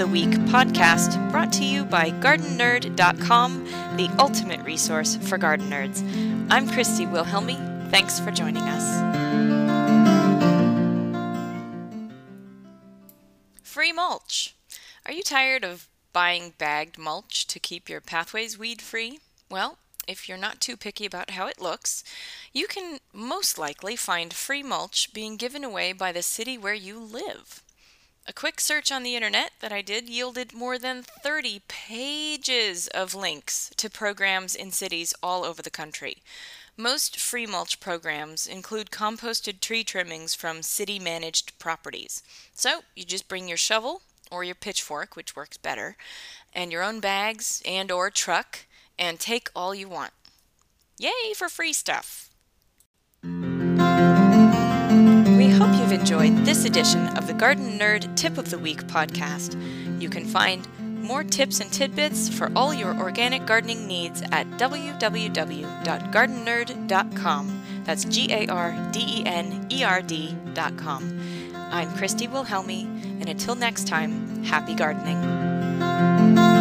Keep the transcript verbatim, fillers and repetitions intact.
the Week podcast, brought to you by garden nerd dot com, the ultimate resource for garden nerds. I'm Christy Wilhelmy. Thanks for joining us. Free mulch. Are you tired of buying bagged mulch to keep your pathways weed-free? Well, if you're not too picky about how it looks, you can most likely find free mulch being given away by the city where you live. A quick search on the internet that I did yielded more than thirty pages of links to programs in cities all over the country. Most free mulch programs include composted tree trimmings from city-managed properties. So you just bring your shovel or your pitchfork, which works better, and your own bags and or truck, and take all you want. Yay for free stuff! We hope you've enjoyed this edition of the Garden Nerd Tip of the Week podcast. You can find more tips and tidbits for all your organic gardening needs at w w w dot garden nerd dot com. That's G A R D E N E R D dot com. I'm Christy Wilhelmy, and until next time, happy gardening.